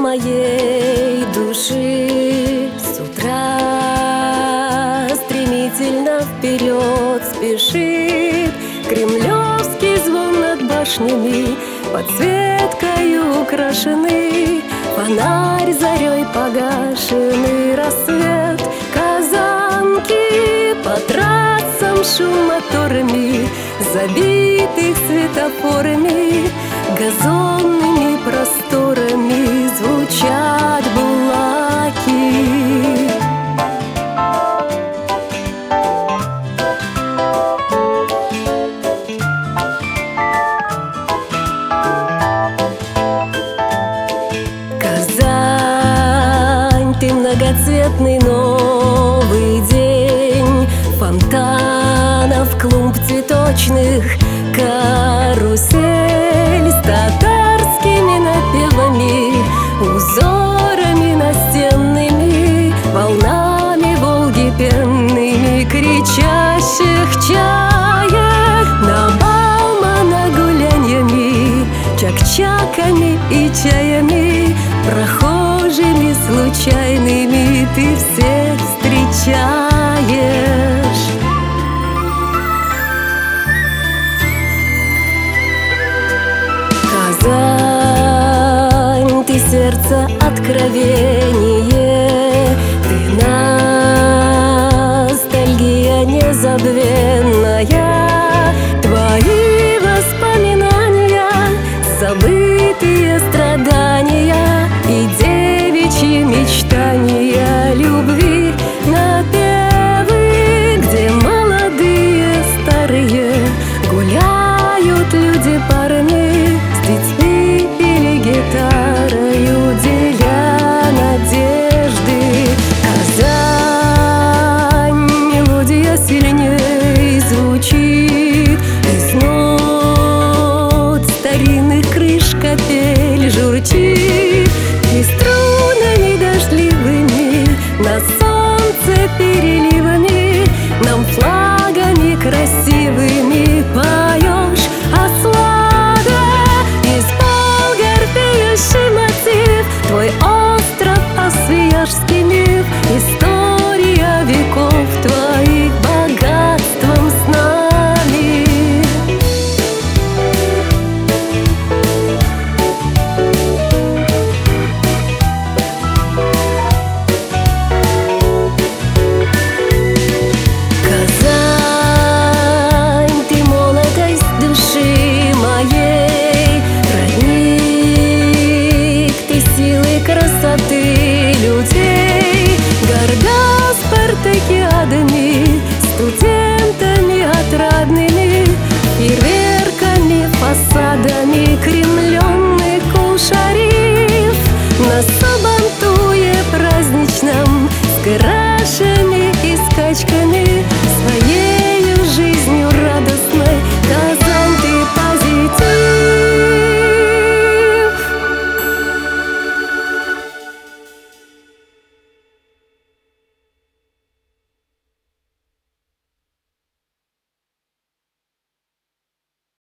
моей души. С утра стремительно вперед спешит кремлевский звон над башнями, подсветкою украшены, фонарь зарей погашенный, рассвет Казанки. По трассам шум моторами, забитых светофорами, газонными просторами звучат булаки. Казань, ты многоцветный новый день, фонтанов клумб цветочных, карусель с татарскими напевами, узорами настенными, волнами Волги пенными, кричащих чаек, на Баумана гуляньями, чак-чаками и чаями, прохожими случайными ты всех встречаешь. Казань, ты сердце откровение, ты ностальгия незабвенная, твои воспоминания, забытые страдания и девичьи мечтания любви, напевы, где молодые старые гуляют люди парами с детьми или гитарою, деля надежды. Казань, мелодия сильней звучит из нот старинных крыш капель журчит.